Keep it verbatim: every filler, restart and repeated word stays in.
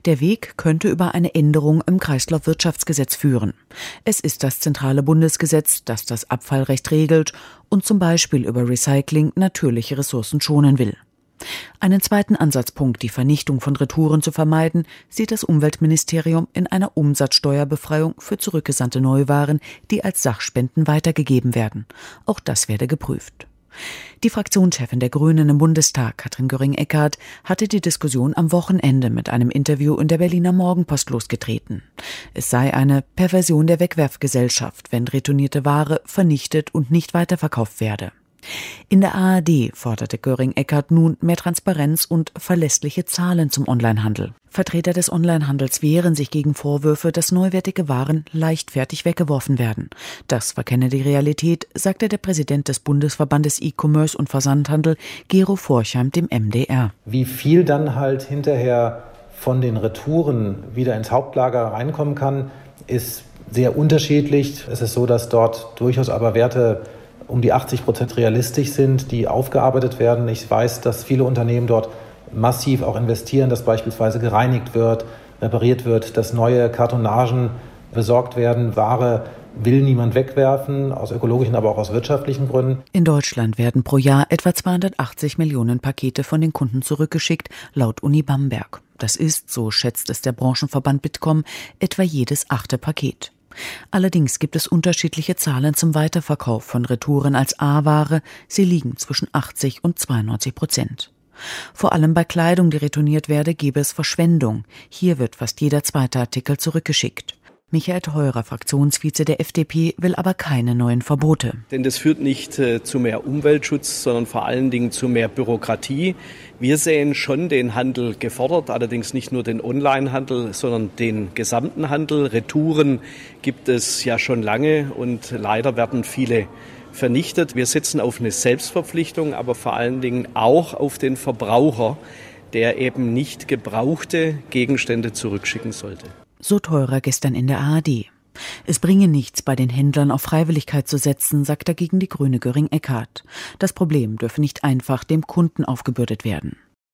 Der Weg könnte über eine Änderung im Kreislaufwirtschaftsgesetz führen. Es ist das zentrale Bundesgesetz, das das Abfallrecht regelt und zum Beispiel über Recycling natürliche Ressourcen schonen will. Einen zweiten Ansatzpunkt, die Vernichtung von Retouren zu vermeiden, sieht das Umweltministerium in einer Umsatzsteuerbefreiung für zurückgesandte Neuwaren, die als Sachspenden weitergegeben werden. Auch das werde geprüft. Die Fraktionschefin der Grünen im Bundestag, Katrin Göring-Eckardt, hatte die Diskussion am Wochenende mit einem Interview in der Berliner Morgenpost losgetreten. Es sei eine Perversion der Wegwerfgesellschaft, wenn retournierte Ware vernichtet und nicht weiterverkauft werde. In der A R D forderte Göring-Eckardt nun mehr Transparenz und verlässliche Zahlen zum Onlinehandel. Vertreter des Onlinehandels wehren sich gegen Vorwürfe, dass neuwertige Waren leichtfertig weggeworfen werden. Das verkenne die Realität, sagte der Präsident des Bundesverbandes E-Commerce und Versandhandel, Gero Forchheim, dem M D R. Wie viel dann halt hinterher von den Retouren wieder ins Hauptlager reinkommen kann, ist sehr unterschiedlich. Es ist so, dass dort durchaus aber Werte um die achtzig Prozent realistisch sind, die aufgearbeitet werden. Ich weiß, dass viele Unternehmen dort massiv auch investieren, dass beispielsweise gereinigt wird, repariert wird, dass neue Kartonagen besorgt werden. Ware will niemand wegwerfen, aus ökologischen, aber auch aus wirtschaftlichen Gründen. In Deutschland werden pro Jahr etwa zweihundertachtzig Millionen Pakete von den Kunden zurückgeschickt, laut Uni Bamberg. Das ist, so schätzt es der Branchenverband Bitkom, etwa jedes achte Paket. Allerdings gibt es unterschiedliche Zahlen zum Weiterverkauf von Retouren als A-Ware. Sie liegen zwischen achtzig und zweiundneunzig Prozent. Vor allem bei Kleidung, die retourniert werde, gebe es Verschwendung. Hier wird fast jeder zweite Artikel zurückgeschickt. Michael Theurer, Fraktionsvize der F D P, will aber keine neuen Verbote. Denn das führt nicht äh, zu mehr Umweltschutz, sondern vor allen Dingen zu mehr Bürokratie. Wir sehen schon den Handel gefordert, allerdings nicht nur den Onlinehandel, sondern den gesamten Handel. Retouren gibt es ja schon lange und leider werden viele vernichtet. Wir setzen auf eine Selbstverpflichtung, aber vor allen Dingen auch auf den Verbraucher, der eben nicht gebrauchte Gegenstände zurückschicken sollte. So Theurer gestern in der A R D. Es bringe nichts, bei den Händlern auf Freiwilligkeit zu setzen, sagt dagegen die Grüne Göring-Eckardt. Das Problem dürfe nicht einfach dem Kunden aufgebürdet werden.